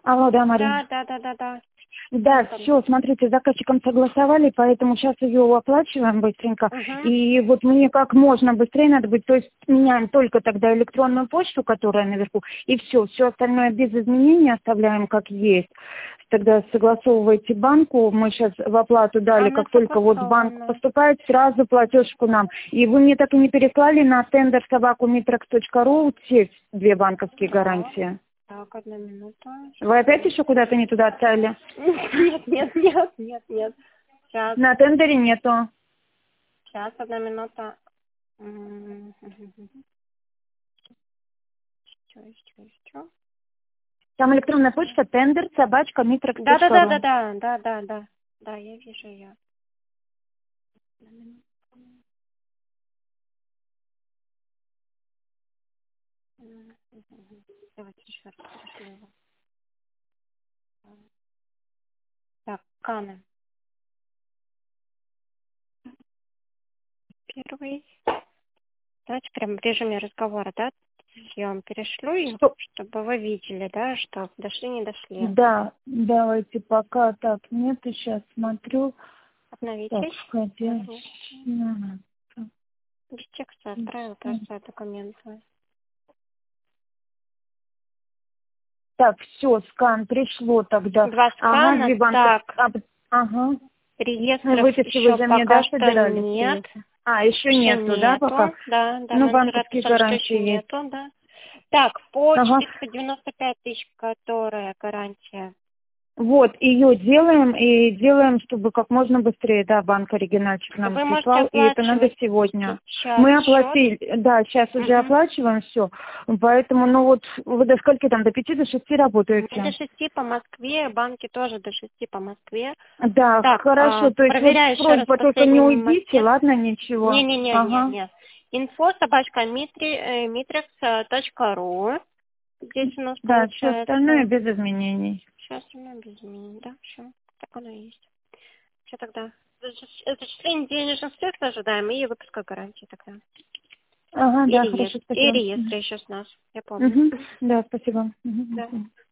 Алло, да, Марина. Да. Да, все, смотрите, с заказчиком согласовали, поэтому сейчас ее оплачиваем быстренько. И вот мне как можно быстрее надо быть, то есть меняем только тогда электронную почту, которая наверху, и все остальное без изменений оставляем как есть. Тогда согласовывайте банку, мы сейчас в оплату дали, как только вот банк поступает, сразу платежку нам. И вы мне так и не переслали на тендер собаку.mitrax.ru те 2 банковские гарантии. Так, 1 минуту. Вы опять еще куда-то не туда отправили? Нет. Сейчас. На тендере нету. Сейчас, 1 минута. Что? Там электронная почта тендер собачка.mitrax.ru. Да, я вижу ее. Давайте еще раз пришлю его. Так, Каны. Первый. Давайте прям в режиме разговора, да? Я вам перешлю их, чтобы вы видели, да, что дошли, не дошли. Да, давайте пока так нет, сейчас смотрю. Обновитесь. Так, входящие. Без текста отправила просто документы. Так, все, скан пришло тогда. 2 скана, Ага. Реестров Выписки вы еще за меня, пока да, что собирали? нет. Еще нету, да, пока? Да, Ну, менеджеры банковские отписали, что гарантии еще есть. нету, да. Так, по Ага. 495 тысяч, которая гарантия. Вот, ее делаем, и делаем, чтобы как можно быстрее, да, банк оригинальчик нам Вы можете прислал, и это надо оплачивать сегодня. сейчас Мы счет. оплатили, да, сейчас уже оплачиваем все, поэтому, ну вот, вы до скольки там, до 5, до 6 работаете? До 6 по Москве, банки тоже до 6 по Москве. Да, Так, хорошо, то есть вот проверяю еще раз просьба, только не последний уйдите, момент. ладно, ничего. Не. Инфо собачка.mitrax.ru. Здесь у нас Да, все остальное получается. без изменений. Сейчас оно без изменений, да, все. Так оно и есть. Что тогда? Зачисление денежных средств ожидаем и выпуска гарантии тогда. Ага, И да, хорошо, реестр. И спасибо. реестр еще с нас. Я помню. Да, спасибо. Да.